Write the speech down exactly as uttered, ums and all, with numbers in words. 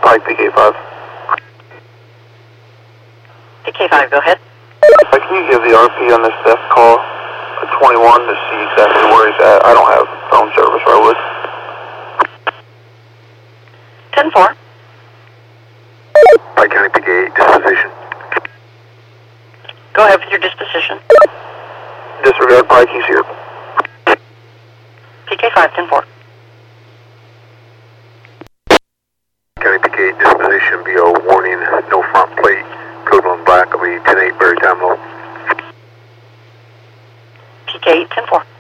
Pike, P K five. P K five, go ahead. Uh, can you give the R P on this death call a twenty-one to see exactly where he's at? I don't have phone service where I would. ten four. Pike County, P K eight, disposition. Go ahead with your disposition. Disregard Pike, he's here. P K five, ten four. County P K eight, disposition, B O, warning, no front plate, code one black, will be ten eight, Berry Time low. P K eight, ten four.